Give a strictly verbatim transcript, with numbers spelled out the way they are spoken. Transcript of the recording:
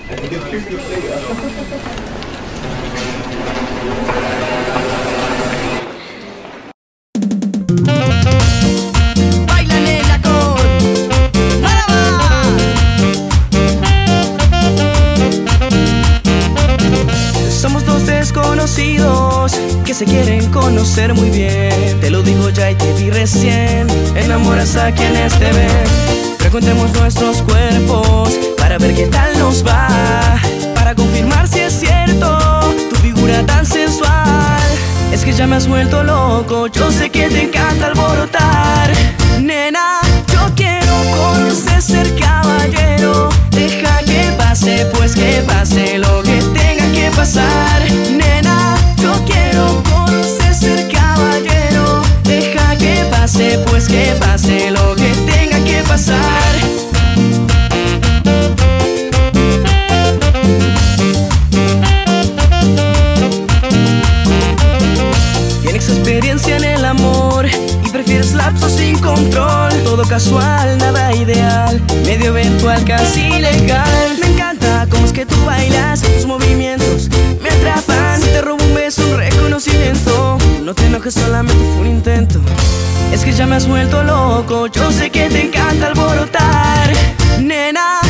Baila nena con Maraba. Somos dos desconocidos que se quieren conocer muy bien. Te lo digo ya y te vi recién. Enamoras a quienes te ven. Frecuentemos nuestros cuerpos para ver qué tal nos va, para confirmar si es cierto tu figura tan sensual. Es que ya me has vuelto loco, yo sé que te encanta alborotar. Nena, yo quiero conocer ser caballero. Deja que pase, pues que pase lo que tenga que pasar. Nena, yo quiero conocer ser caballero. Deja que pase, pues que pase lo que tenga que pasar. Tienes experiencia en el amor y prefieres lapsos sin control. Todo casual, nada ideal, medio eventual, casi legal. Me encanta cómo es que tú bailas, tus movimientos me atrapan. Te robo un beso, un reconocimiento. No te enojes, solamente fue un intento. Es que ya me has vuelto loco, yo sé que te encanta alborotar. Nena,